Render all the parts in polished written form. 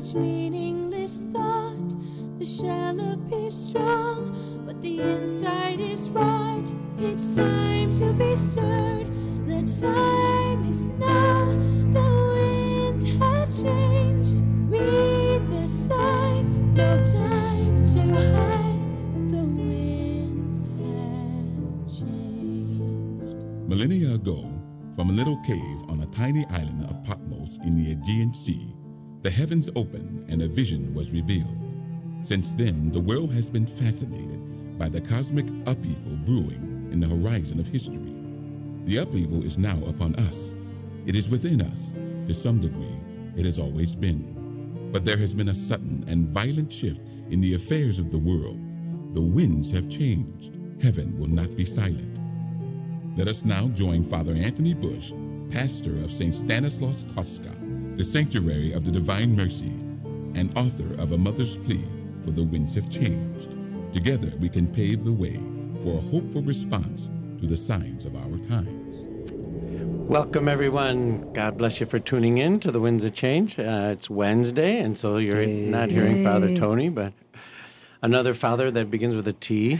such meaningless thought. The shell appears strong, but the inside is rot. It's time to be stirred. The time is now. The winds have changed. Read the signs. No time to hide. The winds have changed. Millennia ago, from a little cave on a tiny island of Patmos in the Aegean Sea, the heavens opened and a vision was revealed. Since then, the world has been fascinated by the cosmic upheaval brewing in the horizon of history. The upheaval is now upon us. It is within us. To some degree, it has always been. But there has been a sudden and violent shift in the affairs of the world. The winds have changed. Heaven will not be silent. Let us now join Father Anthony Bush, pastor of St. Stanislaus Kostka, the Sanctuary of the Divine Mercy, and author of A Mother's Plea for the Winds Have Changed. Together we can pave the way for a hopeful response to the signs of our times. Welcome, everyone. God bless you for tuning in to The Winds of Change. It's Wednesday, and so you're not hearing Father Tony, but another father that begins with a T.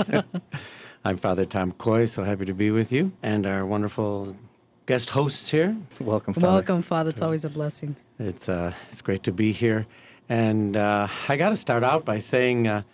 I'm Father Tom Coy, so happy to be with you, and our wonderful guest hosts here. Welcome, Father. Welcome, Father. It's always a blessing. It's great to be here, and I got to start out by saying, I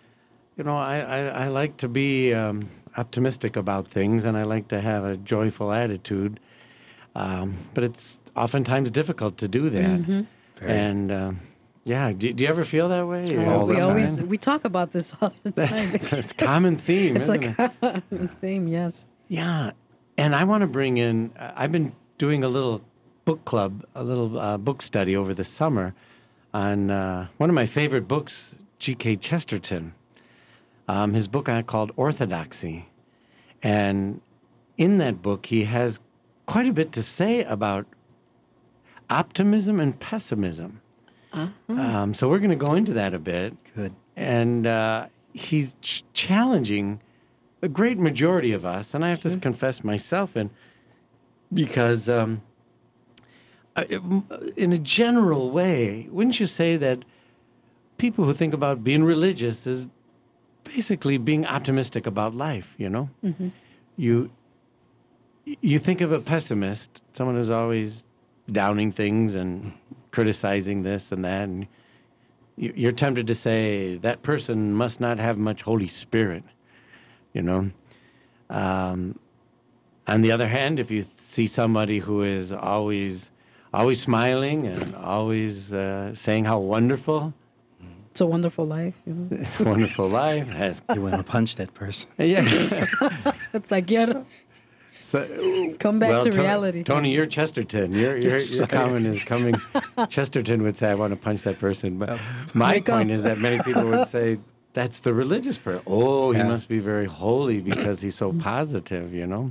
like to be optimistic about things, and I like to have a joyful attitude. But it's oftentimes difficult to do that. Mm-hmm. And do you ever feel that way? We talk about this all the time. It's a common theme, isn't it? It's a common theme, yes. Yeah, and I want to bring in. I've been doing a little book club, a little book study over the summer on one of my favorite books, G.K. Chesterton. His book called Orthodoxy, and in that book he has quite a bit to say about optimism and pessimism. Uh-huh. So we're going to go into that a bit. Good. And he's challenging the great majority of us, and I have to confess myself in, because in a general way, wouldn't you say that people who think about being religious is basically being optimistic about life, you know? Mm-hmm. You think of a pessimist, someone who's always downing things and criticizing this and that, and you're tempted to say that person must not have much Holy Spirit, you know. On the other hand, if you see somebody who is always smiling and always saying how wonderful, it's a wonderful life, you know. It's a wonderful life. You want to punch that person. Yeah. It's like, come back to reality. Tony, you're Chesterton. Your comment is coming. Chesterton would say, I want to punch that person. But my point is that many people would say, that's the religious person. Oh, he must be very holy because he's so positive, you know.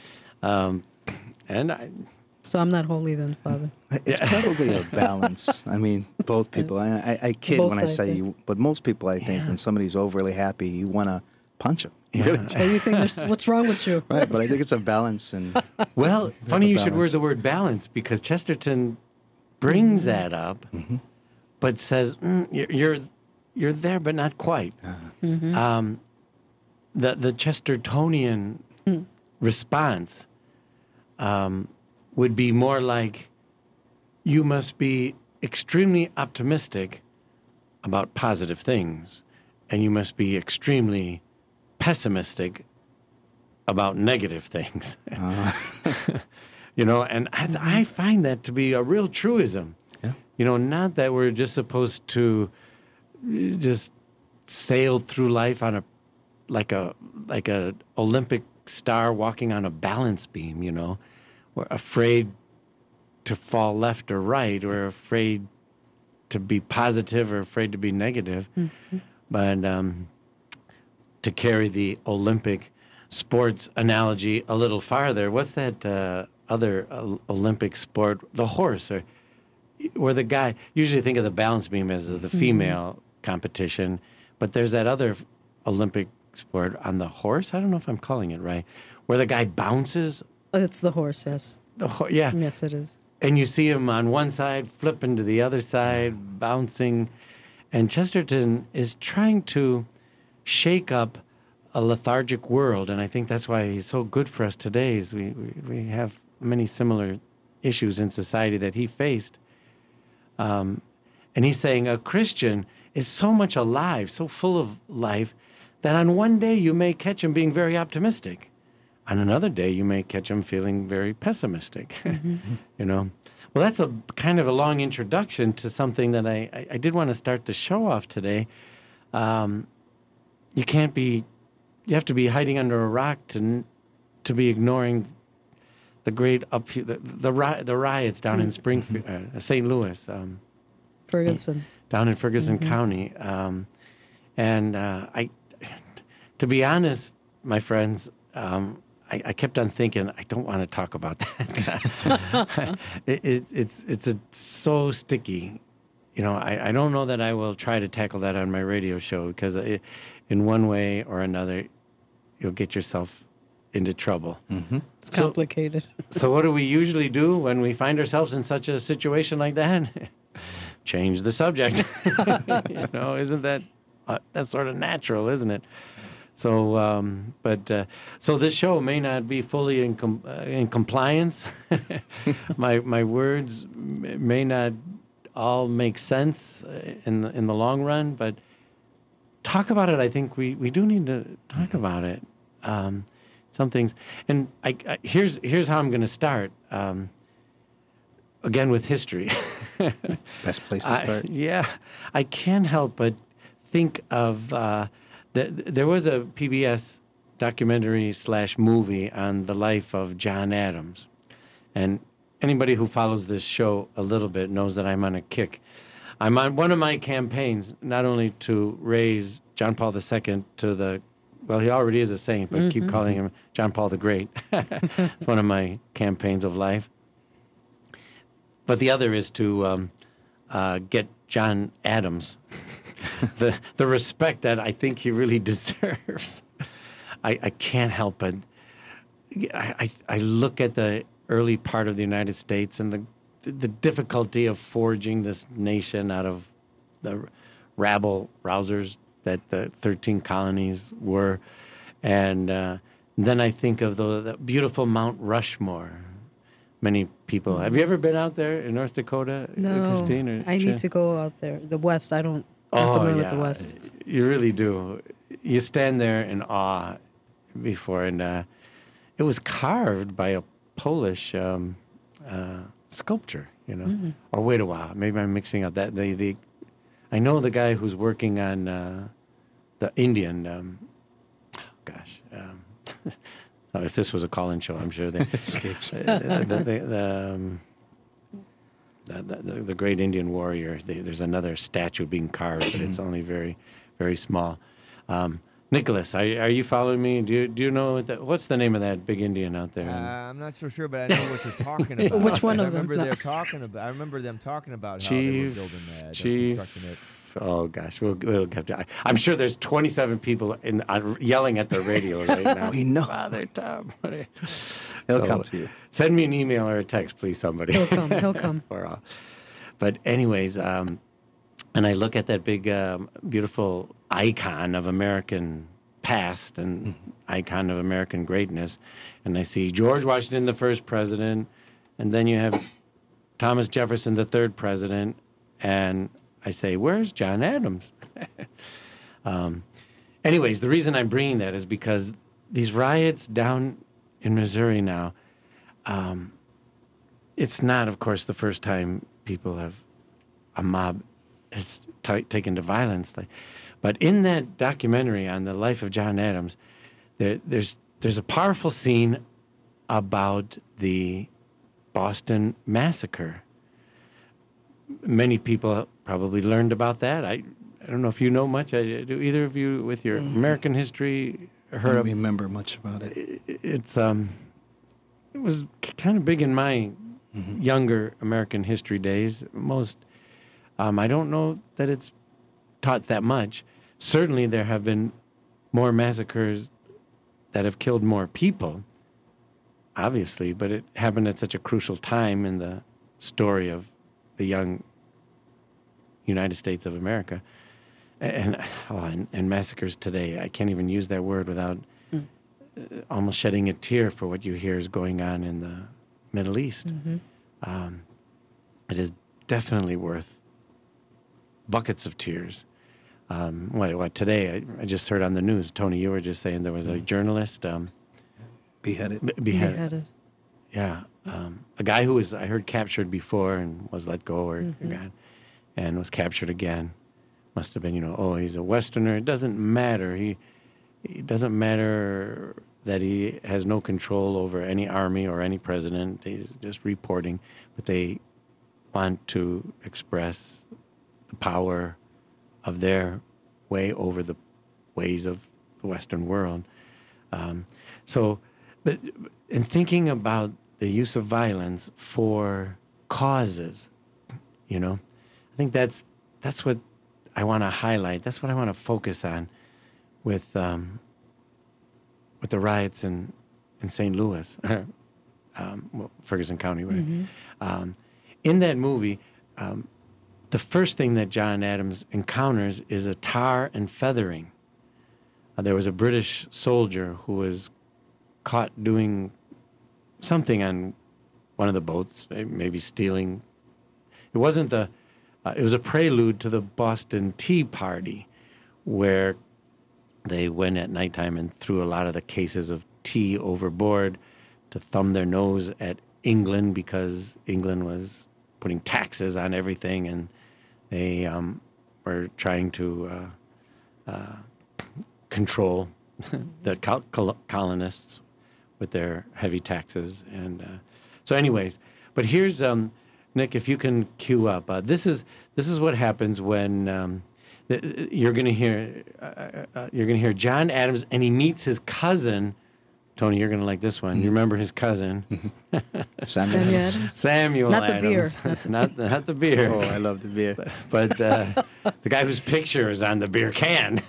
So I'm not holy then, Father. It's probably a balance. I mean, both people. I kid when I say you, but most people, I think, when somebody's overly happy, you want to punch them. Yeah. Really so you think what's wrong with you? Right, but I think it's a balance. And well, funny you should word the word balance, because Chesterton brings that up, but says you're there, but not quite. The Chestertonian response would be more like, you must be extremely optimistic about positive things, and you must be extremely pessimistic about negative things. You know, and I find that to be a real truism. Yeah. You know, not that we're just supposed to just sail through life on like a Olympic star walking on a balance beam, you know. We're afraid to fall left or right. We're afraid to be positive or afraid to be negative. Mm-hmm. But to carry the Olympic sports analogy a little farther, what's that other Olympic sport? The horse, or where the guy, usually think of the balance beam as the female competition, but there's that other Olympic sport on the horse. I don't know if I'm calling it right, where the guy bounces. It's the horse, yes. Yeah. Yes, it is. and you see him on one side, flipping to the other side, bouncing. And Chesterton is trying to shake up a lethargic world, and I think that's why he's so good for us today. Is we have many similar issues in society that he faced, and he's saying a Christian is so much alive, so full of life, that on one day you may catch him being very optimistic, on another day you may catch him feeling very pessimistic. You know. Well, that's a kind of a long introduction to something that I did want to start the show off today. You have to be hiding under a rock to be ignoring the great the riots down in Springfield, St. Louis, Ferguson, down in Ferguson County, and to be honest, my friends. I kept on thinking, I don't want to talk about that. It's so sticky. You know, I don't know that I will try to tackle that on my radio show because in one way or another, you'll get yourself into trouble. It's complicated. So what do we usually do when we find ourselves in such a situation like that? Change the subject. You know, isn't that that's sort of natural, isn't it? So, so this show may not be fully in compliance. My words may not all make sense in the long run, but talk about it. I think we do need to talk about it. Some things, and here's how I'm going to start. Again with history. Best place to start. Yeah, I can't help but think of. There was a PBS documentary / movie on the life of John Adams. And anybody who follows this show a little bit knows that I'm on a kick. I'm on one of my campaigns, not only to raise John Paul II to well, he already is a saint, but keep calling him John Paul the Great. It's one of my campaigns of life. But the other is to get John Adams the respect that I think he really deserves. I can't help but I look at the early part of the United States and the difficulty of forging this nation out of the rabble-rousers that the 13 colonies were. And then I think of the beautiful Mount Rushmore. Many people. Have you ever been out there in North Dakota, No, Christine? Or I need to go out there. The West, I'm familiar with the West. You really do. You stand there in awe before, and it was carved by a Polish sculptor, you know. Or wait a while, maybe I'm mixing up that. I know the guy who's working on the Indian. So if this was a call-in show, I'm sure they escapes. The great Indian warrior. There's another statue being carved, but it's only very, very small. Nicholas, are you following me? Do you know what's the name of that big Indian out there? I'm not so sure, but I know what you're talking about. Which one of them? I remember them talking about how they were building that, constructing it. Oh gosh, we'll have to. I'm sure there's 27 people yelling at the radio right now. We know. Father Tom. He'll come to you. Send me an email or a text, please, somebody. He'll come. But anyways, and I look at that big, beautiful icon of American past and icon of American greatness, and I see George Washington, the first president, and then you have Thomas Jefferson, the third president, and I say, where's John Adams? Anyways, the reason I'm bringing that is because these riots down in Missouri now, it's not, of course, the first time a mob has taken to violence. But in that documentary on the life of John Adams, there's a powerful scene about the Boston Massacre. Many people probably learned about that. I don't know if you know much. Do either of you, with your American history, heard of? I don't remember much about it. It was kind of big in my younger American history days. I don't know that it's taught that much. Certainly, there have been more massacres that have killed more people, obviously, but it happened at such a crucial time in the story of the young United States of America. And massacres today. I can't even use that word without almost shedding a tear for what you hear is going on in the Middle East. Mm-hmm. It is definitely worth buckets of tears. What today? I just heard on the news, Tony, you were just saying there was a journalist beheaded. Beheaded. Yeah. A guy who was, I heard, captured before and was let go and was captured again. Must have been, he's a Westerner. It doesn't matter. It doesn't matter that he has no control over any army or any president. He's just reporting. But they want to express the power of their way over the ways of the Western world. But in thinking about the use of violence for causes, I think that's what I want to highlight. That's what I want to focus on with the riots in St. Louis, Ferguson County, right? Mm-hmm. In that movie, the first thing that John Adams encounters is a tar and feathering. There was a British soldier who was caught doing something on one of the boats, maybe stealing. It wasn't it was a prelude to the Boston Tea Party, where they went at nighttime and threw a lot of the cases of tea overboard to thumb their nose at England because England was putting taxes on everything, and they were trying to control the colonists with their heavy taxes. And so anyways, but here's... Nick, if you can cue up, this is what happens when you're going to hear John Adams, and he meets his cousin. Tony, you're going to like this one. You remember his cousin, Samuel Adams. Samuel not Adams. The beer. Not the beer. Oh, I love the beer. But the guy whose picture is on the beer can.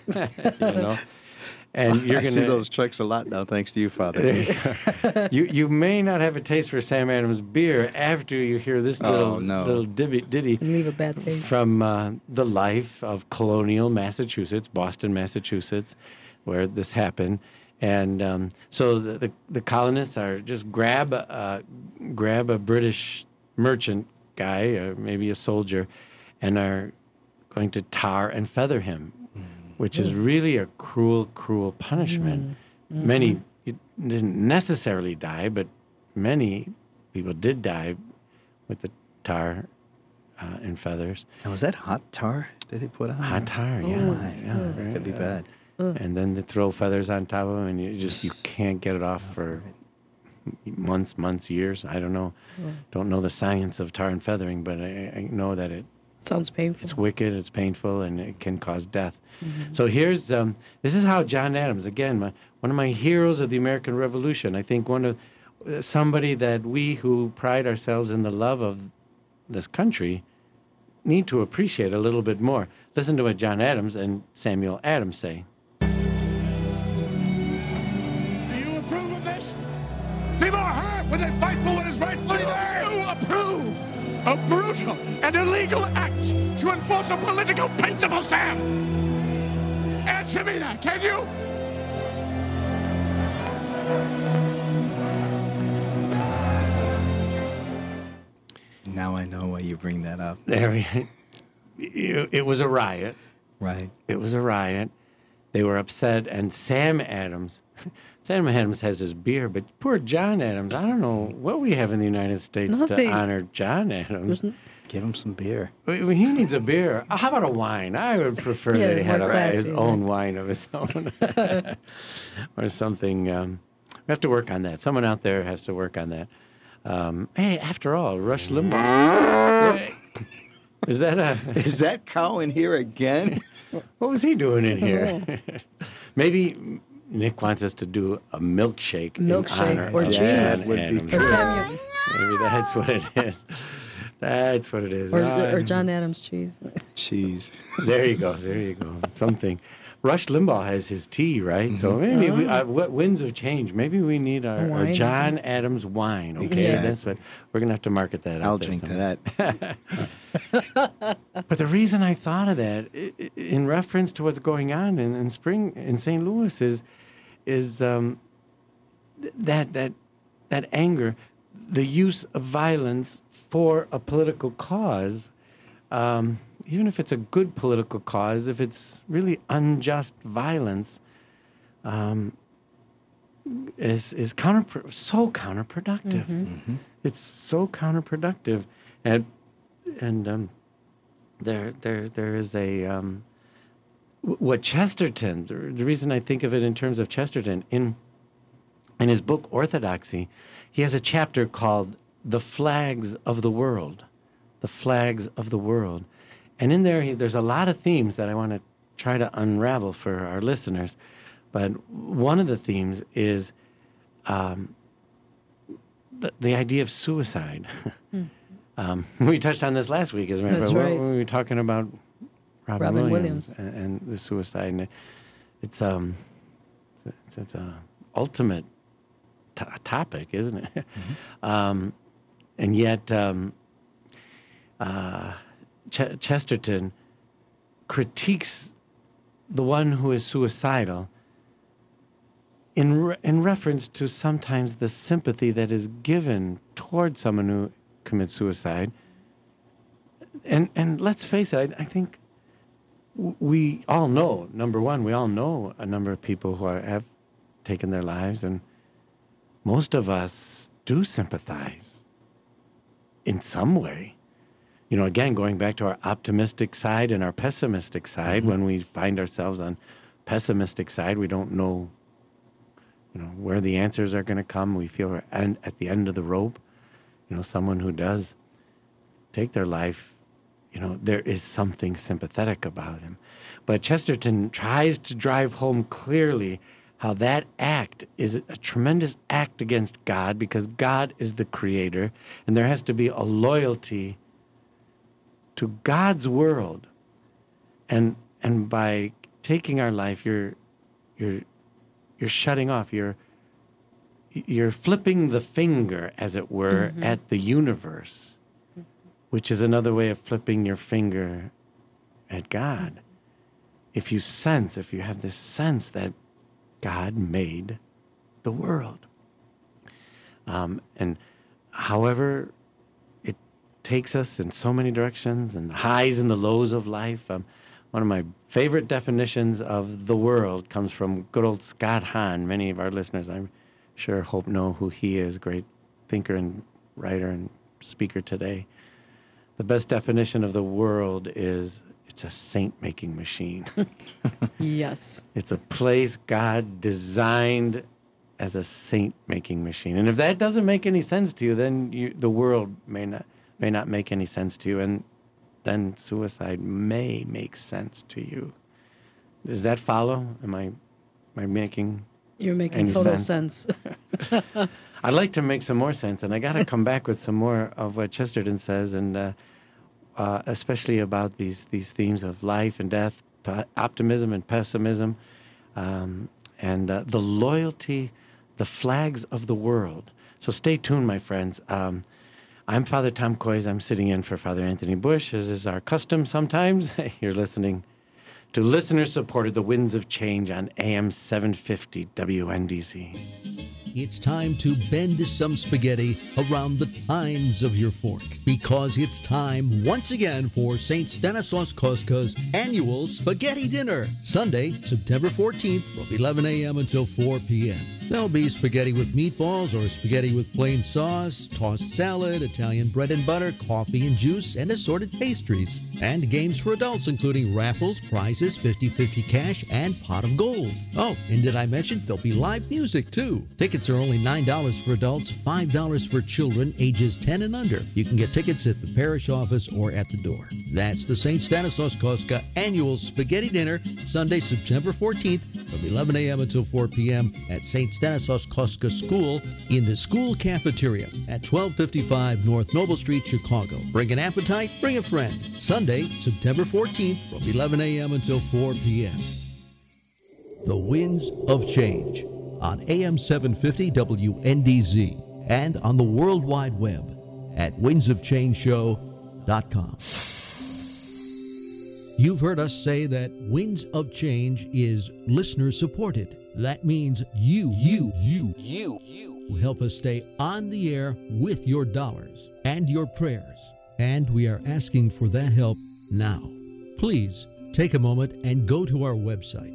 And I see those trucks a lot now, thanks to you, Father. You may not have a taste for Sam Adams beer after you hear this little ditty. Leave a bad taste. From the life of colonial Massachusetts, Boston, Massachusetts, where this happened. And so the colonists are just grab a British merchant guy, maybe a soldier, and are going to tar and feather him, which is really a cruel, cruel punishment. Mm-hmm. Many didn't necessarily die, but many people did die with the tar and feathers. And was that hot tar that they put on? Hot tar, yeah. Oh, my. Yeah, that could be bad. And then they throw feathers on top of them, and you can't get it off for months, years. I don't know. Don't know the science of tar and feathering, but I know that it sounds painful. It's wicked, it's painful, and it can cause death. Mm-hmm. So here's, this is how John Adams, again, one of my heroes of the American Revolution, I think somebody that we who pride ourselves in the love of this country need to appreciate a little bit more. Listen to what John Adams and Samuel Adams say. Do you approve of this? People are hurt when they fight for what is rightfully theirs. You approve a brutal and illegal act to enforce a political principle, Sam? Answer me that, can you? Now I know why you bring that up. It was a riot. Right. It was a riot. They were upset, and Sam Adams has his beer, but poor John Adams, I don't know what we have in the United States to honor John Adams. Give him some beer. He needs a beer. How about a wine? I would prefer that he had his own wine of his own. Or something. We have to work on that. Someone out there has to work on that. Hey, after all, Rush Limbaugh. Is that cow in here again? What was he doing in here? Maybe Nick wants us to do a milkshake in honor or of cheese. John Adams. Or Samuel. Maybe that's what it is. That's what it is. Or John Adams cheese. Cheese. There you go. Something. Rush Limbaugh has his tea, right? Mm-hmm. So maybe what winds of change? Maybe we need our John Adams wine. Okay, exactly. That's what we're gonna have to market that. I'll drink to that. But the reason I thought of that, in reference to what's going on in spring in St. Louis, is that anger, the use of violence for a political cause. Even if it's a good political cause, if it's really unjust violence, is so counterproductive. Mm-hmm. It's so counterproductive, and there is a what Chesterton. The reason I think of it in terms of Chesterton in his book Orthodoxy, he has a chapter called "The Flags of the World." The flags of the world. And in there, there's a lot of themes that I want to try to unravel for our listeners. But one of the themes is the idea of suicide. We touched on this last week, as a matter of fact, when we were talking about Robin Williams. And the suicide. And it's a ultimate topic, isn't it? Mm-hmm. And yet... Chesterton critiques the one who is suicidal in reference to sometimes the sympathy that is given toward someone who commits suicide. And let's face it, I think we all know, number one, we all know a number of people who have taken their lives, and most of us do sympathize in some way. You know, again, going back to our optimistic side and our pessimistic side, mm-hmm. when we find ourselves on pessimistic side, we don't know, where the answers are going to come. We feel we're at the end of the rope. Someone who does take their life, there is something sympathetic about them. But Chesterton tries to drive home clearly how that act is a tremendous act against God, because God is the creator, and there has to be a loyalty to God's world, and by taking our life, you're shutting off. You're flipping the finger, as it were, mm-hmm. at the universe, which is another way of flipping your finger at God. If you have this sense that God made the world, and however takes us in so many directions, and the highs and the lows of life. One of my favorite definitions of the world comes from good old Scott Hahn. Many of our listeners, I'm sure, know who he is, great thinker and writer and speaker today. The best definition of the world is it's a saint-making machine. Yes. It's a place God designed as a saint-making machine. And if that doesn't make any sense to you, then the world may not make any sense to you, and then suicide may make sense to you. Does that follow? Am I making? You're making total sense. I'd like to make some more sense, and I got to come back with some more of what Chesterton says, and especially about these themes of life and death, optimism and pessimism, and the loyalty, the flags of the world. So stay tuned, my friends. I'm Father Tom Koys. I'm sitting in for Father Anthony Bush, as is our custom sometimes. You're listening to listener-supported The Winds of Change on AM 750 WNDZ. It's time to bend some spaghetti around the tines of your fork, because it's time once again for St. Stanislaus Kostk's annual spaghetti dinner, Sunday, September 14th from 11 a.m. until 4 p.m. There'll be spaghetti with meatballs or spaghetti with plain sauce, tossed salad, Italian bread and butter, coffee and juice, and assorted pastries. And games for adults, including raffles, prizes, 50-50 cash, and pot of gold. Oh, and did I mention there'll be live music, too? Tickets are only $9 for adults, $5 for children ages 10 and under. You can get tickets at the parish office or at the door. That's the St. Stanislaus Kostka Annual Spaghetti Dinner, Sunday, September 14th from 11 a.m. until 4 p.m. at St. Stanislaus Kostka School in the school cafeteria at 1255 North Noble Street, Chicago. Bring an appetite, bring a friend. Sunday, September 14th from 11 a.m. until 4 p.m. The Winds of Change on AM 750 WNDZ and on the World Wide Web at windsofchangeshow.com. You've heard us say that Winds of Change is listener supported. That means you help us stay on the air with your dollars and your prayers. And we are asking for that help now. Please take a moment and go to our website,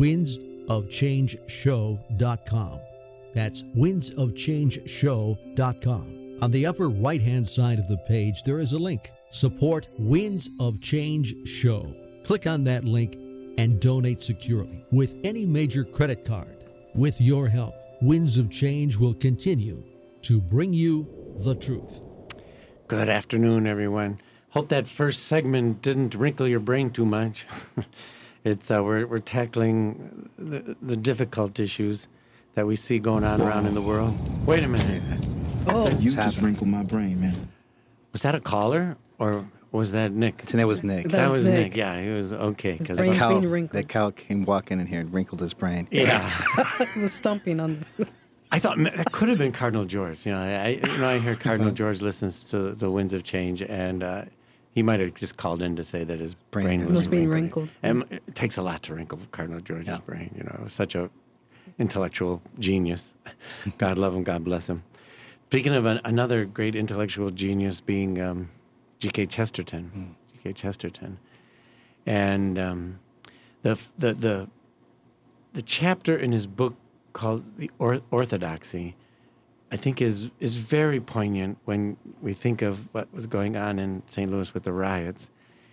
windsofchangeshow.com. That's windsofchangeshow.com. On the upper right-hand side of the page, there is a link. Support Winds of Change Show. Click on that link and donate securely with any major credit card. With your help, Winds of Change will continue to bring you the truth. Good afternoon, everyone. Hope that first segment didn't wrinkle your brain too much. It's we're tackling the difficult issues that we see going on around in the world. Wait a minute. Oh, you just wrinkled my brain, man. Was that a caller or was that Nick? That was Nick. That was Nick. Yeah, he was okay. His brain's being wrinkled. That cow came walking in here and wrinkled his brain. Yeah. He was stomping on. I thought that could have been Cardinal George. I hear Cardinal George listens to the Winds of Change, and he might have just called in to say that his brain was being wrinkled. And it takes a lot to wrinkle Cardinal George's brain. Such a intellectual genius. God love him. God bless him. Speaking of another great intellectual genius being G.K. Chesterton. G.K. Chesterton, and the chapter in his book called The Orthodoxy, I think is very poignant when we think of what was going on in St. Louis with the riots.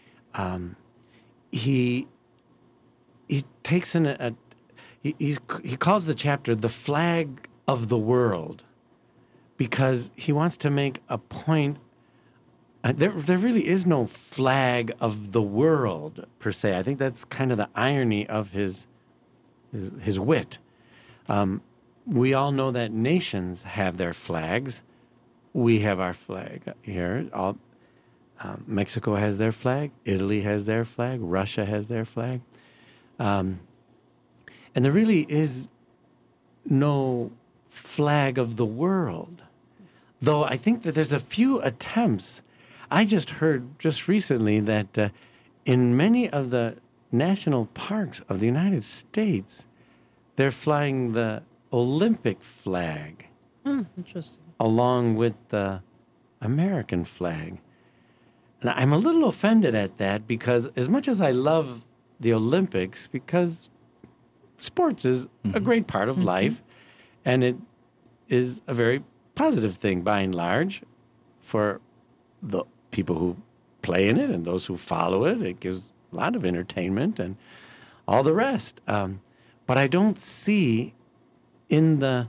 He takes he calls the chapter "The Flag of the World," because he wants to make a point. There really is no flag of the world per se. I think that's kind of the irony of his wit. We all know that nations have their flags. We have our flag here. Mexico has their flag. Italy has their flag. Russia has their flag. And there really is no flag of the world. Though I think that there's a few attempts. I just heard just recently that in many of the national parks of the United States, they're flying the Olympic flag. Interesting. Along with the American flag. And I'm a little offended at that because as much as I love the Olympics, because sports is a great part of life, and it is a very positive thing by and large for the people who play in it and those who follow it. It gives a lot of entertainment and all the rest. But I don't see in the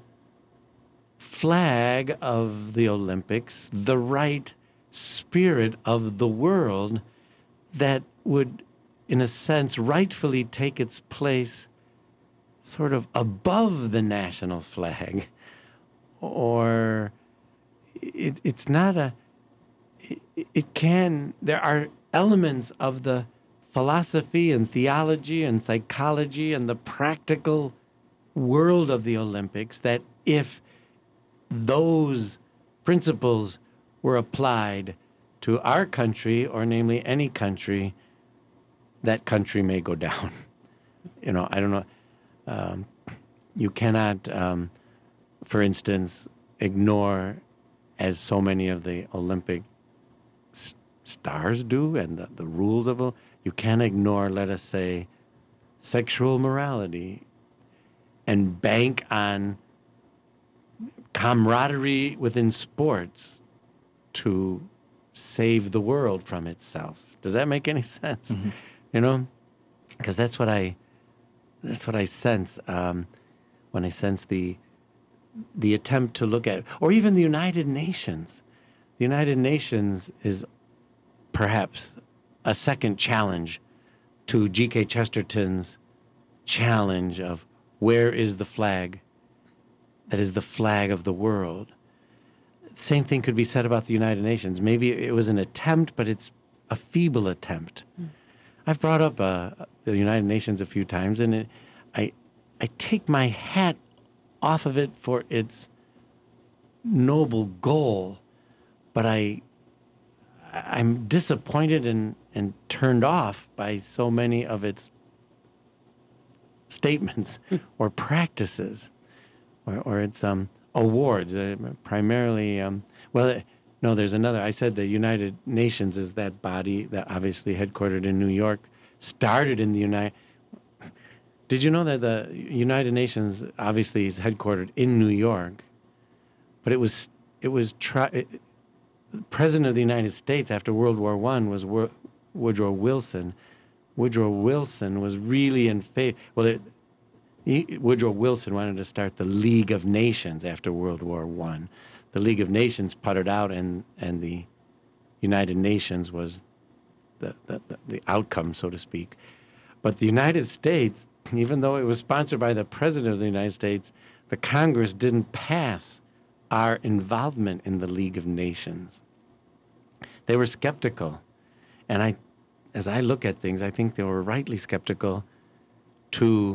flag of the Olympics the right spirit of the world that would, in a sense, rightfully take its place sort of above the national flag. Or it's not a... There are elements of the philosophy and theology and psychology and the practical world of the Olympics that if those principles were applied to our country, or namely any country, that country may go down. I don't know. You cannot, for instance, ignore, as so many of the Olympic stars do, and the rules of it, you can't ignore, let us say, sexual morality and bank on camaraderie within sports to save the world from itself. Does that make any sense? Because that's what I sense when I sense the attempt to look at, or even the United Nations. The United Nations is perhaps a second challenge to G.K. Chesterton's challenge of where is the flag that is the flag of the world. Same thing could be said about the United Nations. Maybe it was an attempt, but it's a feeble attempt. I've brought up the United Nations a few times, and take my hat off of it for its noble goal, but I'm disappointed and turned off by so many of its statements or practices or its awards, primarily. No, there's another. I said the United Nations is that body that obviously headquartered in New York, started in the United. Did you know that the United Nations obviously is headquartered in New York, but the President of the United States after World War I was Woodrow Wilson. Woodrow Wilson was really in favor. Woodrow Wilson wanted to start the League of Nations after World War I. The League of Nations puttered out, and the United Nations was the outcome, so to speak. But the United States, even though it was sponsored by the President of the United States, the Congress didn't pass our involvement in the League of Nations. They were skeptical. And as I look at things, I think they were rightly skeptical to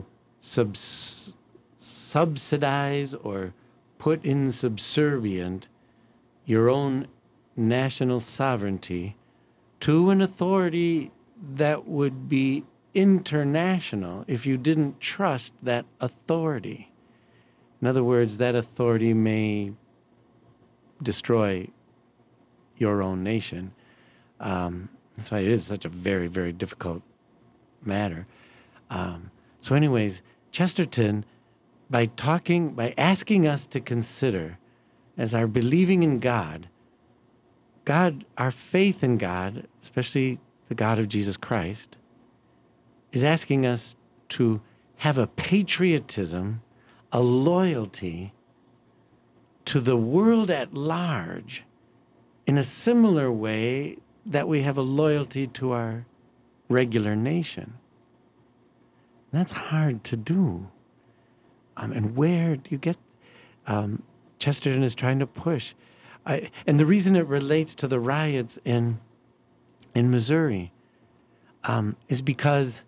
subsidize or put in subservient your own national sovereignty to an authority that would be international if you didn't trust that authority. In other words, that authority may destroy your own nation. That's why it is such a very, very difficult matter. So anyways, Chesterton, by asking us to consider as our believing in God, our faith in God, especially the God of Jesus Christ, is asking us to have a patriotism, a loyalty to the world at large in a similar way that we have a loyalty to our regular nation. That's hard to do. And where do you get... Chesterton is trying to push. And the reason it relates to the riots in Missouri is because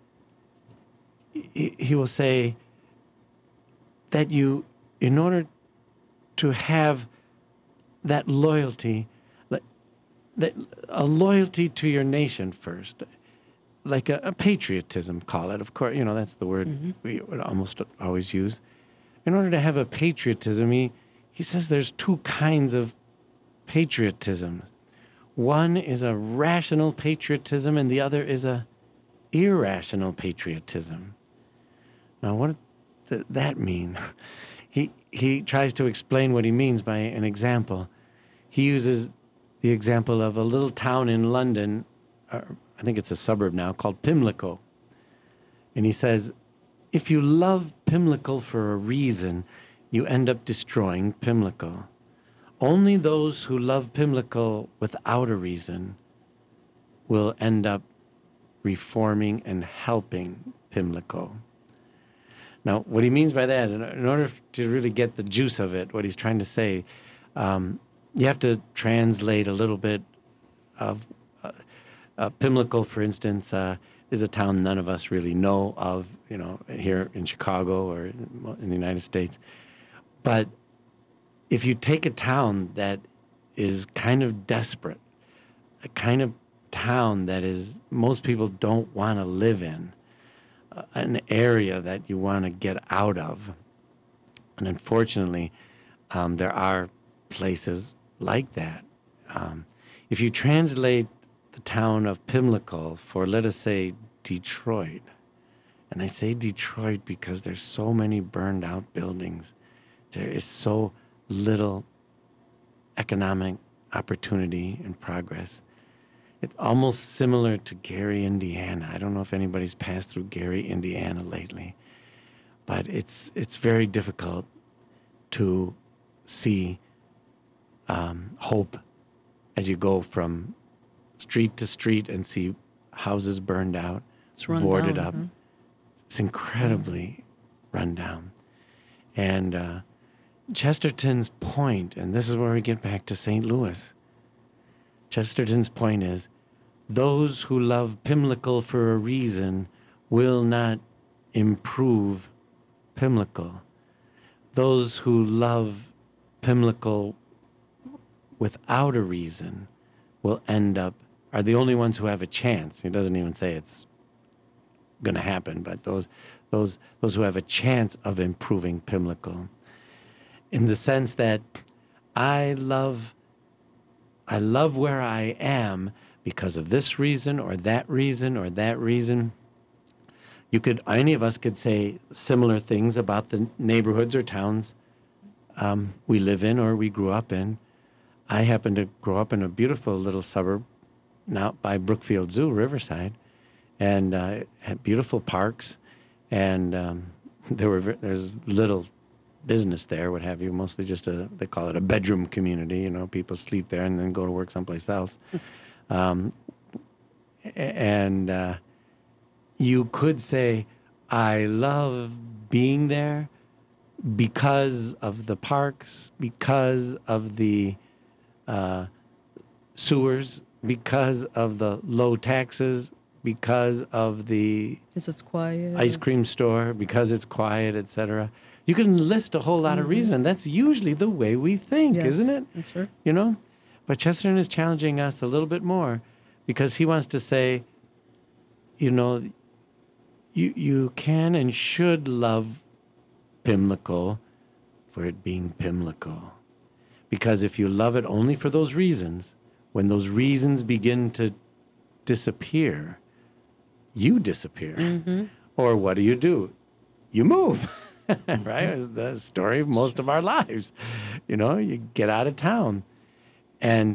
he will say that in order to have that loyalty, a loyalty to your nation first, like a patriotism, call it. Of course, that's the word we would almost always use. In order to have a patriotism, he says there's two kinds of patriotism. One is a rational patriotism, and the other is a irrational patriotism. Now, what does that mean? He tries to explain what he means by an example. He uses the example of a little town in London, I think it's a suburb now, called Pimlico. And he says, if you love Pimlico for a reason, you end up destroying Pimlico. Only those who love Pimlico without a reason will end up reforming and helping Pimlico. Now, what he means by that, in order to really get the juice of it, what he's trying to say, you have to translate a little bit of Pimlico, for instance, is a town none of us really know of, here in Chicago or in the United States. But if you take a town that is kind of desperate, a kind of town that most people don't want to live in, an area that you want to get out of, and unfortunately, there are places like that. If you translate the town of Pimlico for, let us say, Detroit, and I say Detroit because there's so many burned out buildings, there is so little economic opportunity and progress. It's almost similar to Gary, Indiana. I don't know if anybody's passed through Gary, Indiana lately, but it's very difficult to see hope as you go from street to street and see houses burned out, boarded up. Huh? It's incredibly run down. And Chesterton's point, and this is where we get back to St. Louis, Chesterton's point is, those who love Pimlico for a reason will not improve Pimlico. Those who love Pimlico without a reason will are the only ones who have a chance. He doesn't even say it's going to happen, but those who have a chance of improving Pimlico, in the sense that I love where I am because of this reason or that reason or that reason. Any of us could say similar things about the neighborhoods or towns we live in or we grew up in. I happen to grow up in a beautiful little suburb now by Brookfield Zoo, Riverside, and had beautiful parks, and there's little business there, what have you, mostly just they call it a bedroom community. People sleep there and then go to work someplace else. You could say, I love being there because of the parks, because of the sewers, because of the low taxes, because of the it's quiet, ice cream store, because it's quiet, etc. You can list a whole lot of reasons, and that's usually the way we think, isn't it? Sure. But Chesterton is challenging us a little bit more because he wants to say, you can and should love Pimlico for it being Pimlico. Because if you love it only for those reasons, when those reasons begin to disappear, you disappear. Mm-hmm. Or what do? You move. Right? It's the story of most of our lives. You get out of town. And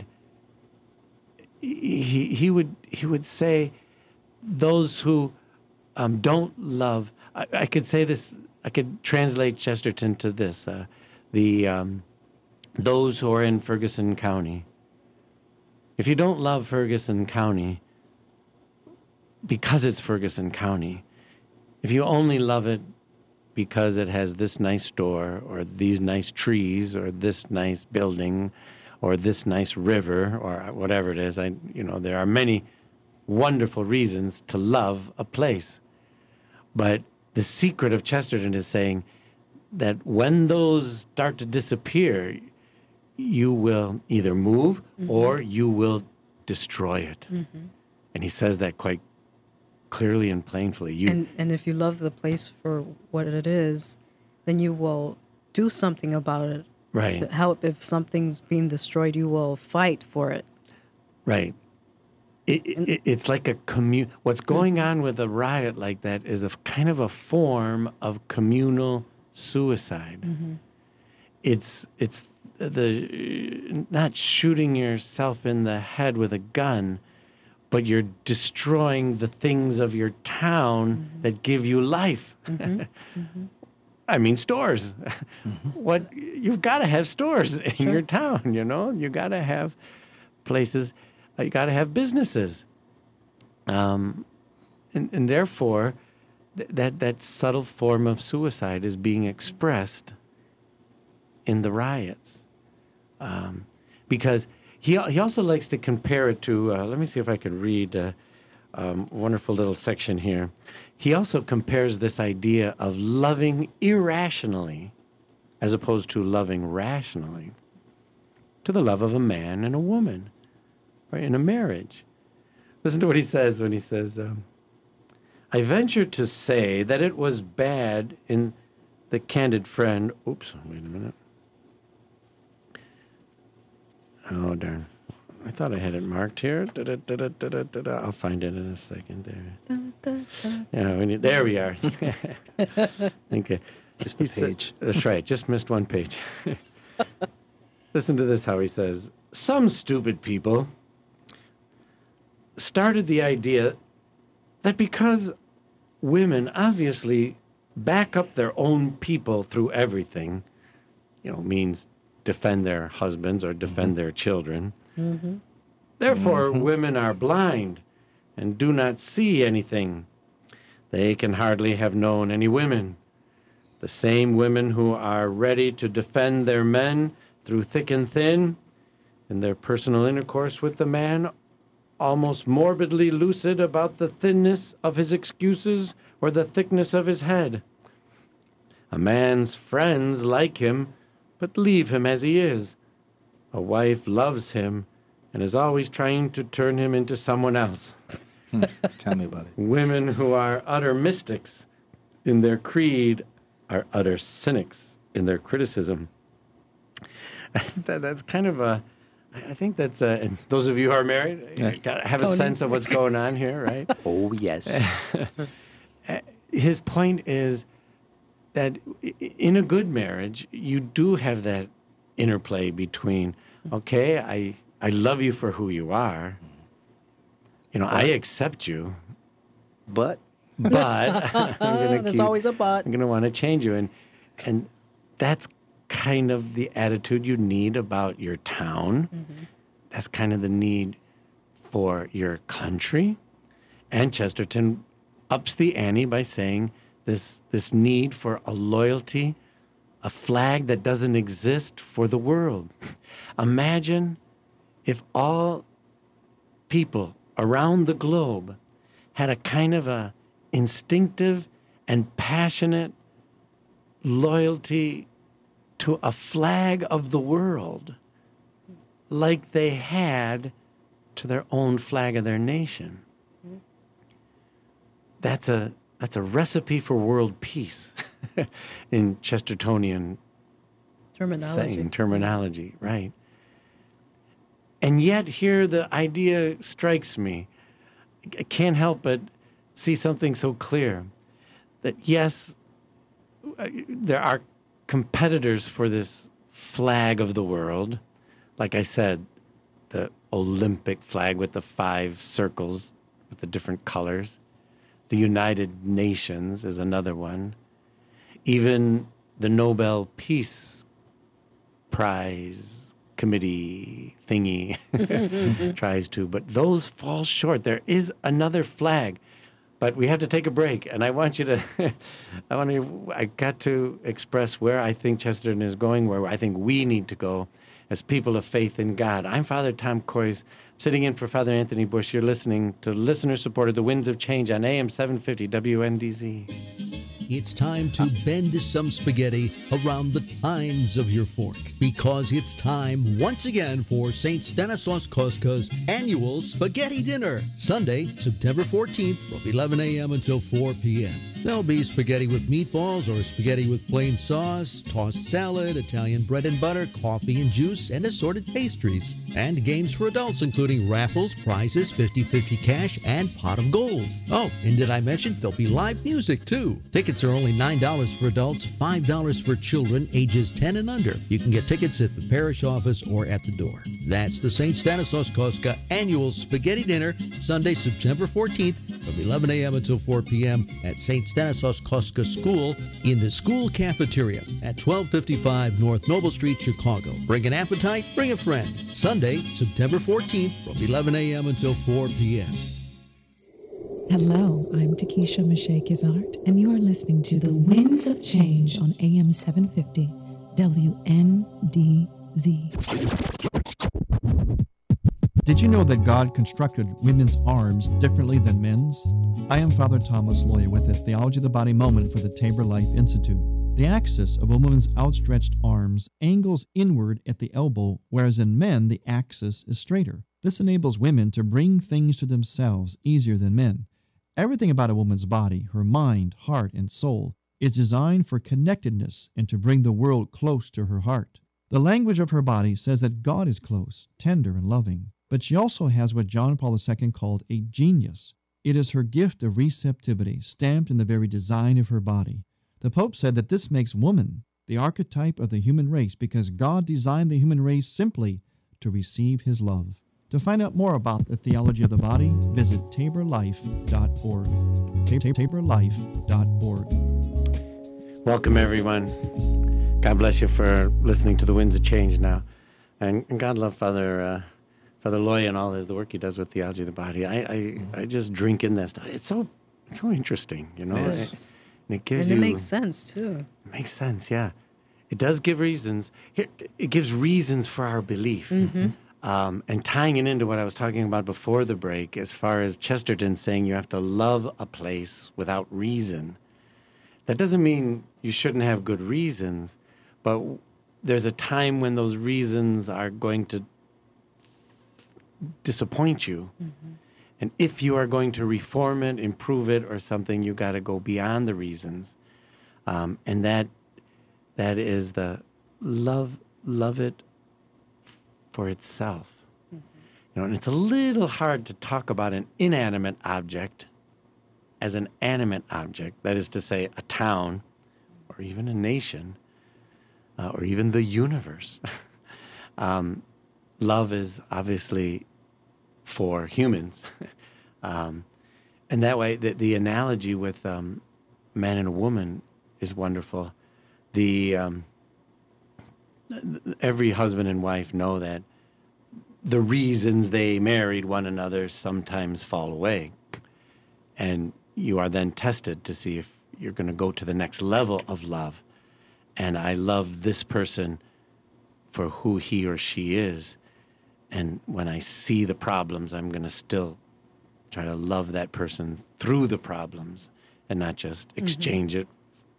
he would say those who don't love, I could say this, I could translate Chesterton to this, those who are in Ferguson County. If you don't love Ferguson County because it's Ferguson County, if you only love it because it has this nice store or these nice trees or this nice building or this nice river or whatever it is, there are many wonderful reasons to love a place. But the secret of Chesterton is saying that when those start to disappear, you will either move or you will destroy it. Mm-hmm. And he says that quite clearly and plainly. And if you love the place for what it is, then you will do something about it. Right. If something's being destroyed, you will fight for it. Right. It's like a what's going on with a riot like that is a kind of a form of communal suicide. Mm-hmm. It's the not shooting yourself in the head with a gun, but you're destroying the things of your town that give you life. Mm-hmm. Mm-hmm. I mean, stores. Mm-hmm. You've got to have stores in your town. You got to have places. You got to have businesses, and therefore, that subtle form of suicide is being expressed in the riots. Because he also likes to compare it to, let me see if I can read a wonderful little section here. He also compares this idea of loving irrationally as opposed to loving rationally to the love of a man and a woman, right, in a marriage. Listen to what he says when he says, I venture to say that it was bad in the candid friend. Oops, wait a minute. Oh, darn. I thought I had it marked here. I'll find it in a second there. Yeah, there we are. Okay. Just the page. That's right. Just missed one page. Listen to this, how he says, some stupid people started the idea that because women obviously back up their own people through everything, means defend their husbands or defend their children. Mm-hmm. Therefore, women are blind and do not see anything. They can hardly have known any women. The same women who are ready to defend their men through thick and thin, in their personal intercourse with the man, almost morbidly lucid about the thinness of his excuses or the thickness of his head. A man's friends like him, but leave him as he is. A wife loves him and is always trying to turn him into someone else. Tell me about it. Women who are utter mystics in their creed are utter cynics in their criticism. That's kind of a, I think that's and those of you who are married have a sense of what's going on here, right? Oh, yes. His point is that in a good marriage, you do have that interplay between, okay, I love you for who you are. You know, I accept you. But there's always a but. I'm going to want to change you. And that's kind of the attitude you need about your town. Mm-hmm. That's kind of the need for your country. And Chesterton ups the ante by saying this need for a loyalty, a flag that doesn't exist for the world. Imagine if all people around the globe had a kind of a instinctive and passionate loyalty to a flag of the world like they had to their own flag of their nation. That's a recipe for world peace in Chestertonian terminology, right? And yet here the idea strikes me. I can't help but see something so clear that yes, there are competitors for this flag of the world. Like I said, the Olympic flag with the 5 circles with the different colors. The United Nations is another one. Even the Nobel Peace Prize Committee thingy tries to, but those fall short. There is another flag, but we have to take a break. And I want you to, I got to express where I think Chesterton is going, where I think we need to go as people of faith in God. I'm Father Tom Kois, sitting in for Father Anthony Bush. You're listening to listener-supported The Winds of Change on AM 750 WNDZ. It's time to bend some spaghetti around the tines of your fork, because it's time once again for St. Stanislaus Kostk's annual spaghetti dinner, Sunday, September 14th from 11 a.m. until 4 p.m. There'll be spaghetti with meatballs or spaghetti with plain sauce, tossed salad, Italian bread and butter, coffee and juice, and assorted pastries. And games for adults, including raffles, prizes, 50-50 cash, and pot of gold. Oh, and did I mention there'll be live music, too? Tickets are only $9 for adults, $5 for children ages 10 and under. You can get tickets at the parish office or at the door. That's the St. Stanislaus Kostka Annual Spaghetti Dinner, Sunday, September 14th from 11 a.m. until 4 p.m. at St. Stanislaus Kostka School in the school cafeteria at 1255 North Noble Street, Chicago. Bring an appetite, bring a friend. Sunday, September 14th from 11 a.m. until 4 p.m. Hello, I'm Takesha Michelle Kizart, and you are listening to The Winds of Change on AM 750 WNDZ. Did you know that God constructed women's arms differently than men's? I am Father Thomas Loya with a Theology of the Body moment for the Tabor Life Institute. The axis of a woman's outstretched arms angles inward at the elbow, whereas in men the axis is straighter. This enables women to bring things to themselves easier than men. Everything about a woman's body, her mind, heart, and soul, is designed for connectedness and to bring the world close to her heart. The language of her body says that God is close, tender, and loving. But she also has what John Paul II called a genius. It is her gift of receptivity, stamped in the very design of her body. The Pope said that this makes woman the archetype of the human race because God designed the human race simply to receive his love. To find out more about the theology of the body, visit taborlife.org. taborlife.org. Welcome, everyone. God bless you for listening to The Winds of Change now. And God love Father Loya and all the work he does with theology of the body. I just drink in that stuff. It's so interesting, you know. Yes. And it gives and it makes sense too. It makes sense, yeah. It does give reasons. It gives reasons for our belief. Mm-hmm. And tying it into what I was talking about before the break, as far as Chesterton saying you have to love a place without reason. That doesn't mean you shouldn't have good reasons, but there's a time when those reasons are going to disappoint you. Mm-hmm. And if you are going to reform it, improve it, or something, you got to go beyond the reasons. And that is the love it for itself. Mm-hmm. You know, and it's a little hard to talk about an inanimate object as an animate object. That is to say, a town, or even a nation, or even the universe. Love is obviously for humans. And that way, the analogy with man and a woman is wonderful. Every husband and wife know that the reasons they married one another sometimes fall away. And you are then tested to see if you're going to go to the next level of love. And I love this person for who he or she is. And when I see the problems, I'm going to still try to love that person through the problems and not just exchange it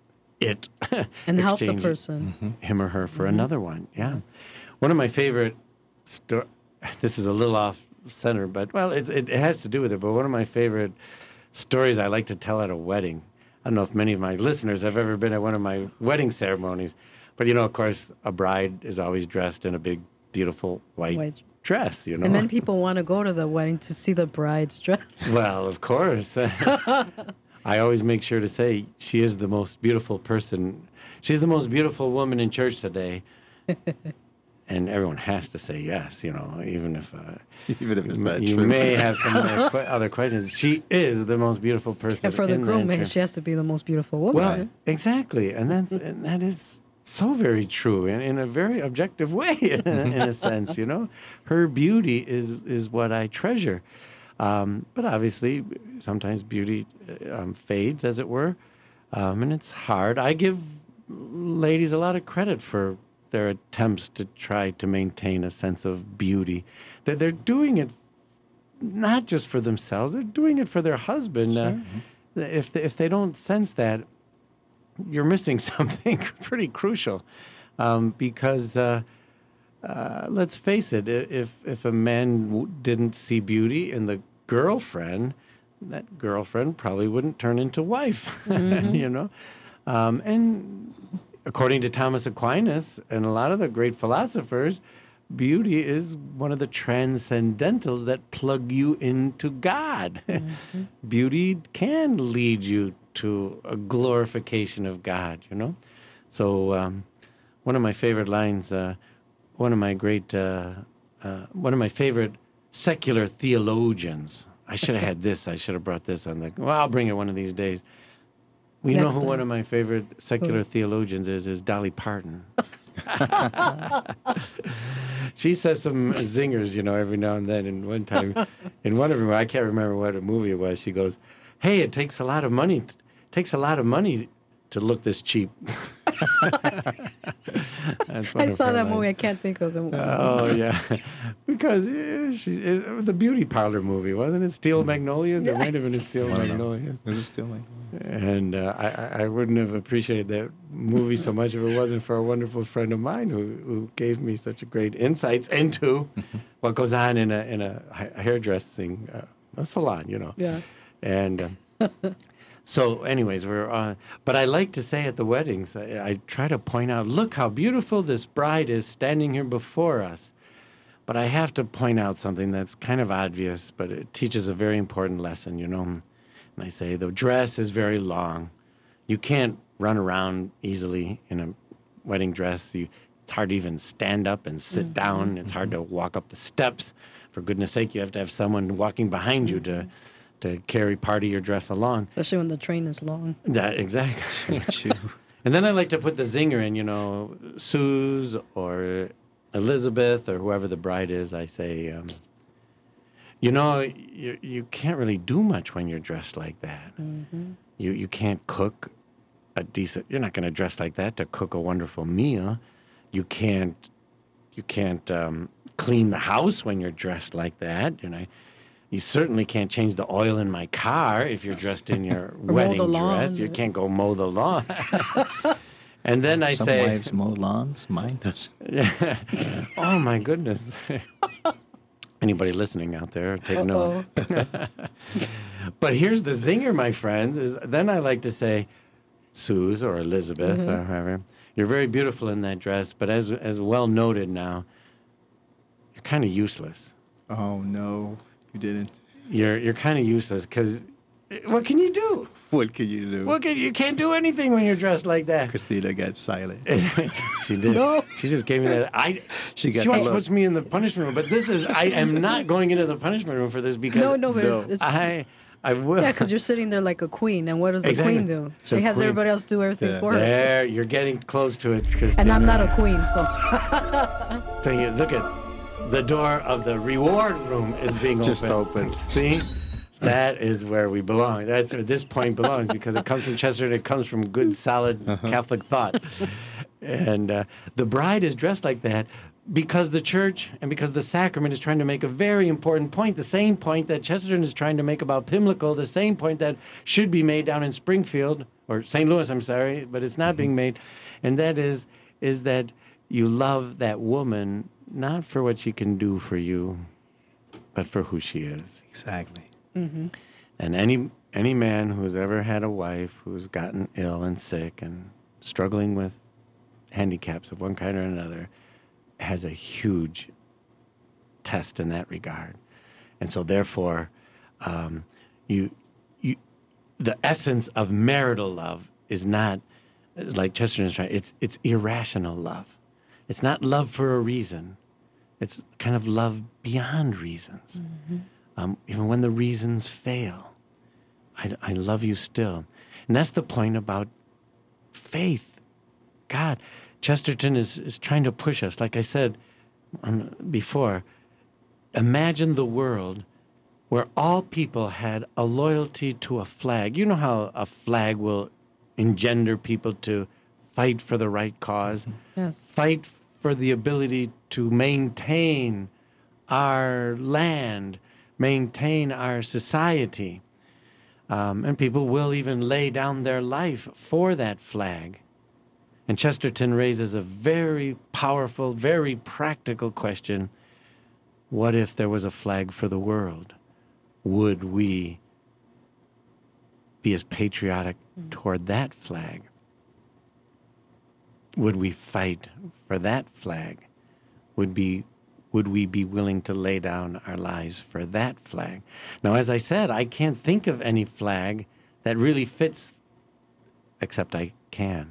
and help the person, him or her, for another one. Yeah. One of my favorite this is a little off center, but well, it has to do with it. But one of my favorite stories I like to tell at a wedding. I don't know if many of my listeners have ever been at one of my wedding ceremonies, but of course, a bride is always dressed in a big, beautiful white dress, And then people want to go to the wedding to see the bride's dress. Well, of course. I always make sure to say she is the most beautiful person. She's the most beautiful woman in church today. And everyone has to say yes, even if it's not you true. may have some other questions. She is the most beautiful person. And for the groom, she has to be the most beautiful woman. Well, exactly, and that is so very true, and in a very objective way, in a sense. Her beauty is what I treasure. But obviously, sometimes beauty fades, as it were, and it's hard. I give ladies a lot of credit for their attempts to try to maintain a sense of beauty. That they're doing it not just for themselves; they're doing it for their husband. Sure. If they don't sense that, you're missing something pretty crucial, because let's face it: if a man didn't see beauty in the girlfriend, that girlfriend probably wouldn't turn into wife. And according to Thomas Aquinas and a lot of the great philosophers, beauty is one of the transcendentals that plug you into God. Beauty can lead you to a glorification of God, So one of my favorite lines, one of my favorite secular theologians. I should have had this. I should have brought this on I'll bring it one of these days. Well, you know who one of my favorite secular theologians is Dolly Parton. She says some zingers, every now and then. And one time, in one of them, I can't remember what movie it was, she goes, "Hey, it takes a lot of money to look this cheap." I saw that movie. I can't think of the movie. Oh, yeah. Because the beauty parlor movie, wasn't it? Steel Magnolias? It might have been Steel Magnolias. It was Steel Magnolias. And I wouldn't have appreciated that movie so much if it wasn't for a wonderful friend of mine who gave me such a great insights into what goes on in a hairdressing a salon, Yeah. And so, anyways, but I like to say at the weddings, I try to point out, look how beautiful this bride is standing here before us. But I have to point out something that's kind of obvious, but it teaches a very important lesson, And I say, the dress is very long. You can't run around easily in a wedding dress. It's hard to even stand up and sit down. It's hard to walk up the steps. For goodness sake, you have to have someone walking behind you to carry part of your dress along. Especially when the train is long. That, exactly. And then I like to put the zinger in, Suze or Elizabeth or whoever the bride is. I say, you can't really do much when you're dressed like that. You can't cook you're not going to dress like that to cook a wonderful meal. You can't clean the house when you're dressed like that. You certainly can't change the oil in my car if you're dressed in your wedding dress. You can't go mow the lawn. And then I say... Some wives mow lawns. Mine doesn't. Oh, my goodness. Anybody listening out there, take note. But here's the zinger, my friends. Is then I like to say, Suze or Elizabeth or whoever, you're very beautiful in that dress, but as well noted now, you're kind of useless. Oh, no, you didn't. You're kind of useless because what can you do? What can you do? You can't do anything when you're dressed like that. Christina got silent. She did. No. She just gave me that. She puts me in the punishment room, but I am not going into the punishment room for this because it's I will. Yeah, because you're sitting there like a queen, and what does the queen do? She has everybody else do everything for her. There, you're getting close to it, Christina. And I'm not a queen, so. So you look at the door of the reward room is being just open. See? That is where we belong. That's where this point belongs because it comes from Chesterton. It comes from good, solid Catholic thought. And the bride is dressed like that because the church and because the sacrament is trying to make a very important point, the same point that Chesterton is trying to make about Pimlico, the same point that should be made down in Springfield, or St. Louis, I'm sorry, but it's not being made. And that is that you love that woman not for what she can do for you, but for who she is. Exactly. Mm-hmm. And any man who's ever had a wife who's gotten ill and sick and struggling with handicaps of one kind or another has a huge test in that regard. And so therefore, the essence of marital love is not, like Chesterton is trying, it's irrational love. It's not love for a reason. It's kind of love beyond reasons. Mm-hmm. Even when the reasons fail, I love you still. And that's the point about faith. God, Chesterton is trying to push us. Like I said before, imagine the world where all people had a loyalty to a flag. You know how a flag will engender people to fight for the right cause? Yes. Fight for the ability to maintain our land, maintain our society. And people will even lay down their life for that flag. And Chesterton raises a very powerful, very practical question. What if there was a flag for the world? Would we be as patriotic toward that flag? Would we fight for that flag? Would we be willing to lay down our lives for that flag? Now, as I said, I can't think of any flag that really fits, except I can.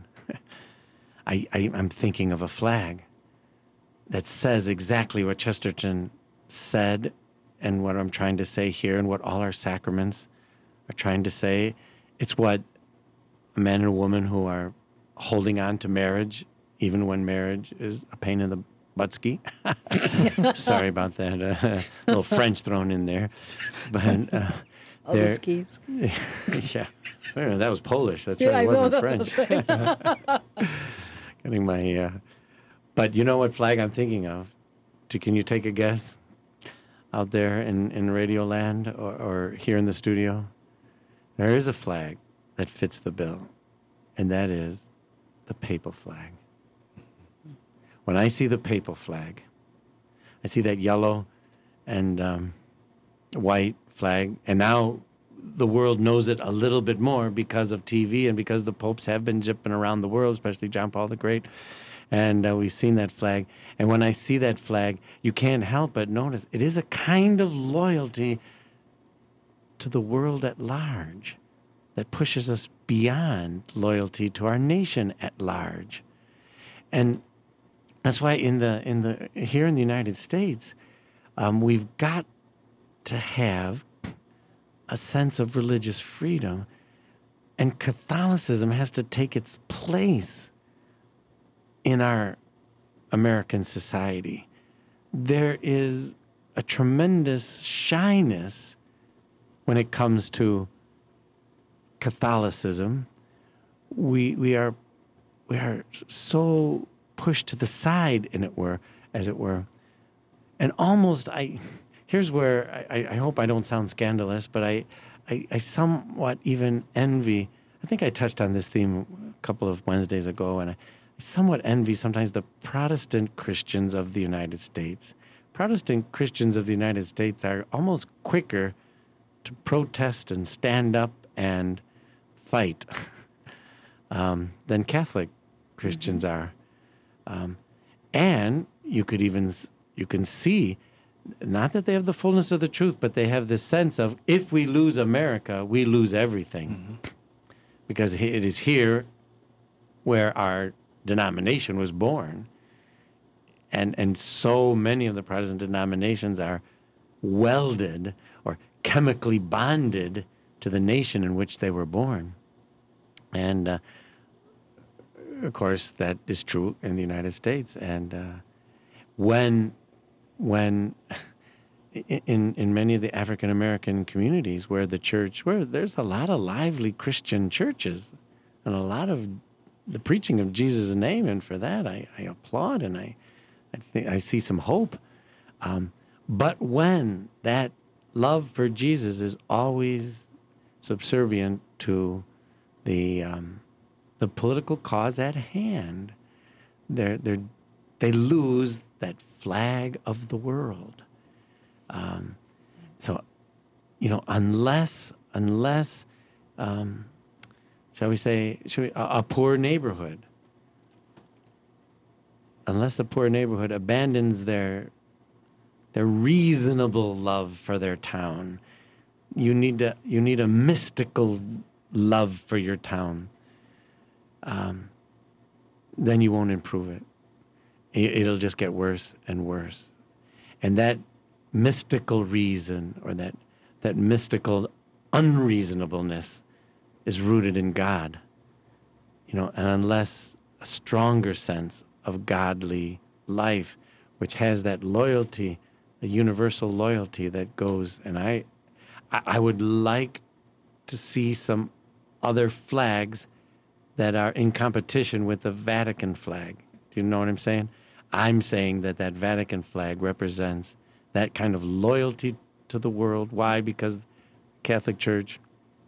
I'm thinking of a flag that says exactly what Chesterton said and what I'm trying to say here and what all our sacraments are trying to say. It's what a man and a woman who are holding on to marriage, even when marriage is a pain in the buttski. Sorry about that. A little French thrown in there. But all the skis. Yeah. That was Polish. That's right. It wasn't French. Getting my... but you know what flag I'm thinking of? Can you take a guess? Out there in Radio Land or here in the studio? There is a flag that fits the bill, and that is the papal flag. When I see the papal flag, I see that yellow and white flag, and now the world knows it a little bit more because of TV and because the popes have been zipping around the world, especially John Paul the Great, and we've seen that flag. And when I see that flag, you can't help but notice it is a kind of loyalty to the world at large that pushes us beyond loyalty to our nation at large. And that's why here in the United States, we've got to have a sense of religious freedom, and Catholicism has to take its place in our American society. There is a tremendous shyness when it comes to Catholicism. We are so pushed to the side, as it were, and almost here's where I hope I don't sound scandalous, but I somewhat even envy. I think I touched on this theme a couple of Wednesdays ago, and I somewhat envy sometimes the Protestant Christians of the United States. Protestant Christians of the United States are almost quicker to protest and stand up and fight than Catholic Christians are. And you can see, not that they have the fullness of the truth, but they have this sense of, if we lose America, we lose everything. Because it is here where our denomination was born. And so many of the Protestant denominations are welded or chemically bonded to the nation in which they were born. And, of course, that is true in the United States. And when in many of the African American communities where there's a lot of lively Christian churches and a lot of the preaching of Jesus' name, and for that I applaud, and I think I see some hope. But when that love for Jesus is always subservient to the political cause at hand, they lose that flag of the world. So, unless shall we say, a poor neighborhood, unless the poor neighborhood abandons their reasonable love for their town, you need a mystical love for your town. Then you won't improve it. It'll just get worse and worse. And that mystical reason, or that mystical unreasonableness, is rooted in God. And unless a stronger sense of godly life, which has that loyalty, a universal loyalty that goes, and I would like to see some other flags that are in competition with the Vatican flag. Do you know what I'm saying? I'm saying that Vatican flag represents that kind of loyalty to the world. Why? Because the Catholic Church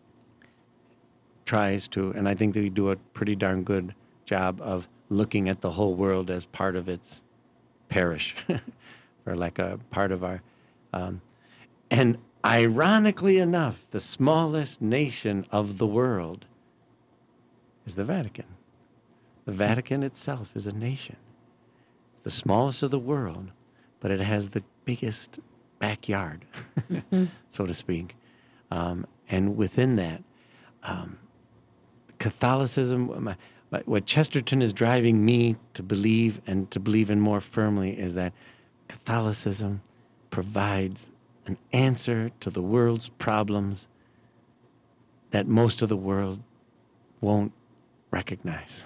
tries to, and I think they do a pretty darn good job of looking at the whole world as part of its parish, or like a part of our... and ironically enough, the smallest nation of the world is the Vatican. The Vatican itself is a nation. It's the smallest of the world, but it has the biggest backyard, so to speak. And within that, Catholicism, what Chesterton is driving me to believe, and to believe in more firmly, is that Catholicism provides an answer to the world's problems that most of the world won't recognize.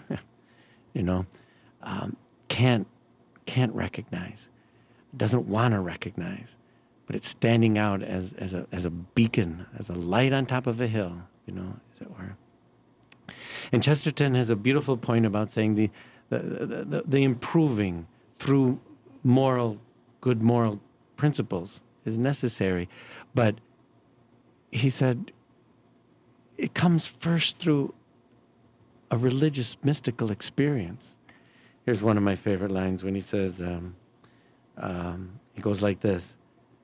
Can't recognize, doesn't want to recognize, but it's standing out as a beacon, as a light on top of a hill, as it were. And Chesterton has a beautiful point about saying the improving through good moral principles is necessary, but he said it comes first through a religious, mystical experience. Here's one of my favorite lines when he says, he goes like this: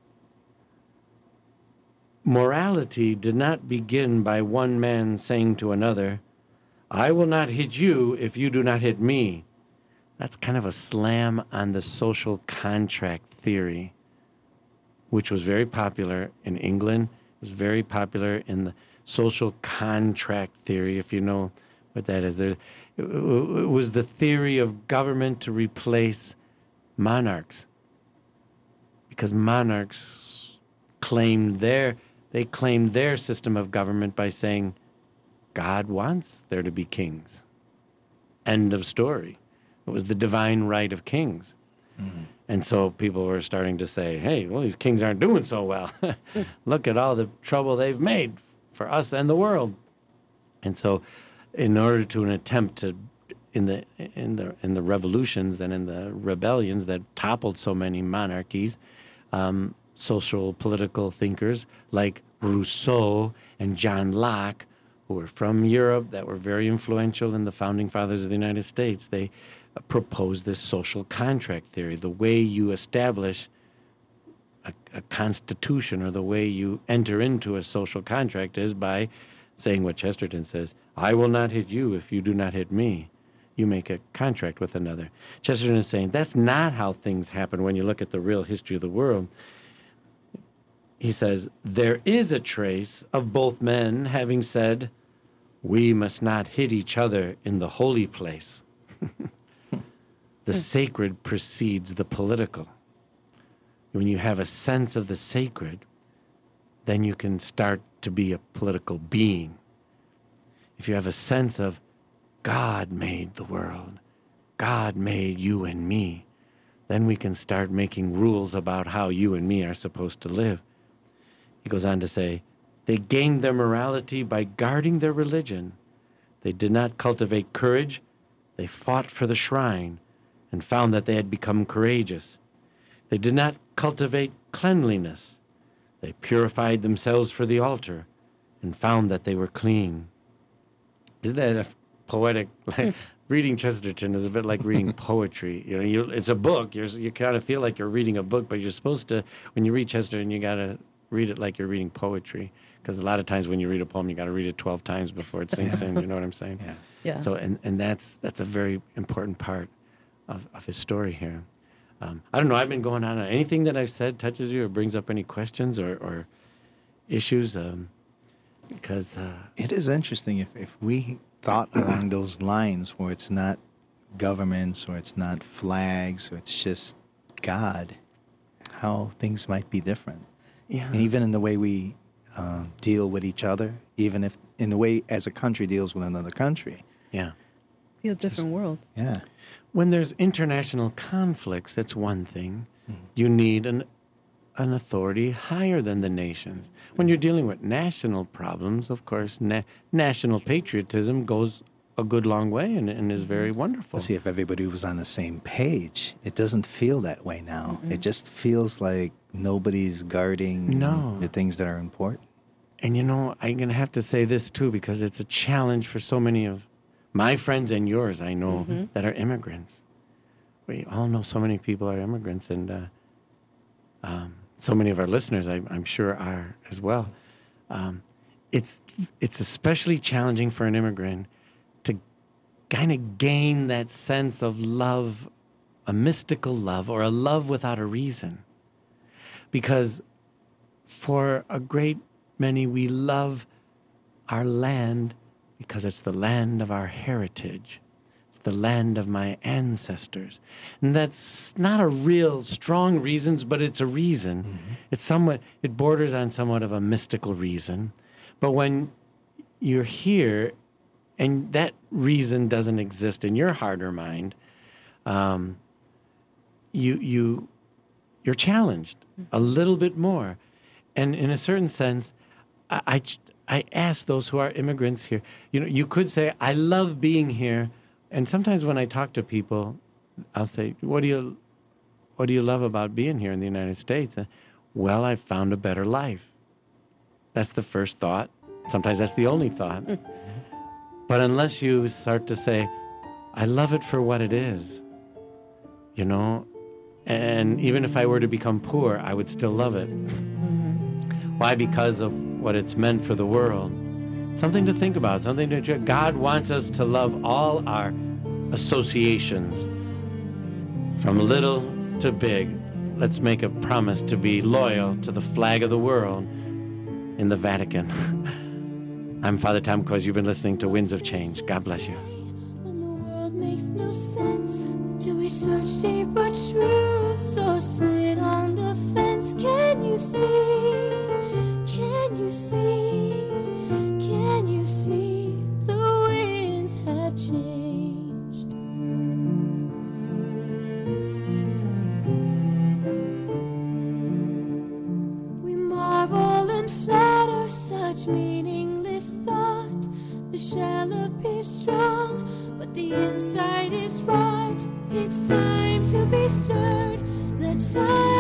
"Morality did not begin by one man saying to another, 'I will not hit you if you do not hit me.'" That's kind of a slam on the social contract theory, which was very popular in England. It was very popular in the social contract theory, if you know what that is. It was the theory of government to replace monarchs, because monarchs claimed their system of government by saying God wants there to be kings. End of story. It was the divine right of kings. Mm-hmm. And so people were starting to say, hey, well, these kings aren't doing so well. Look at all the trouble they've made for us and the world. And so in order to an attempt to, in the revolutions and in the rebellions that toppled so many monarchies, social political thinkers like Rousseau and John Locke, who were from Europe, that were very influential in the founding fathers of the United States. They proposed this social contract theory, the way you establish a constitution, or the way you enter into a social contract is by saying what Chesterton says, I will not hit you if you do not hit me. You make a contract with another. Chesterton is saying that's not how things happen when you look at the real history of the world. He says, there is a trace of both men having said, we must not hit each other in the holy place. The sacred precedes the political. When you have a sense of the sacred, then you can start to be a political being. If you have a sense of God made the world, God made you and me, then we can start making rules about how you and me are supposed to live. He goes on to say, they gained their morality by guarding their religion. They did not cultivate courage. They fought for the shrine and found that they had become courageous. They did not cultivate cleanliness. They purified themselves for the altar and found that they were clean. Isn't that a poetic? Reading Chesterton is a bit like reading poetry. It's a book. You kind of feel like you're reading a book, but you're supposed to, when you read Chesterton, you got to read it like you're reading poetry. Because a lot of times when you read a poem, you got to read it 12 times before it sinks in. You know what I'm saying? Yeah. So, and that's a very important part of his story here. I don't know. I've been going on. Anything that I've said touches you or brings up any questions or issues? Because it is interesting if we thought along those lines, where it's not governments, or it's not flags, or it's just God, how things might be different. Yeah. And even in the way we deal with each other, even if in the way as a country deals with another country. Yeah. Be a different world. Yeah. When there's international conflicts, that's one thing. You need an authority higher than the nations. When you're dealing with national problems, of course, national patriotism goes a good long way and is very wonderful. See, if everybody was on the same page, it doesn't feel that way now. It just feels like nobody's guarding the things that are important. And I'm going to have to say this too, because it's a challenge for so many of my friends and yours, I know, that are immigrants. We all know so many people are immigrants, and so many of our listeners, I'm sure, are as well. It's especially challenging for an immigrant to kind of gain that sense of love, a mystical love, or a love without a reason. Because for a great many, we love our land because it's the land of our heritage. It's the land of my ancestors. And that's not a real strong reason, but it's a reason. It's it borders on somewhat of a mystical reason. But when you're here and that reason doesn't exist in your heart or mind, you're challenged a little bit more. And in a certain sense, I ask those who are immigrants here, you could say, I love being here. And sometimes when I talk to people, I'll say, what do you love about being here in the United States? Well, I found a better life. That's the first thought. Sometimes that's the only thought. But unless you start to say, I love it for what it is, and even if I were to become poor, I would still love it. Why? Because of what it's meant for the world. Something to think about, something to enjoy. God wants us to love all our associations, from little to big. Let's make a promise to be loyal to the flag of the world in the Vatican. I'm Father Tom Koz. You've been listening to Winds of Change. God bless you. When the world makes no sense, do we search deeper truths or sit on the fence? Can you see? Can you see? Can you see the winds have changed? We marvel and flatter such meaningless thought. The shell appears strong, but the inside is right. It's time to be stirred. The time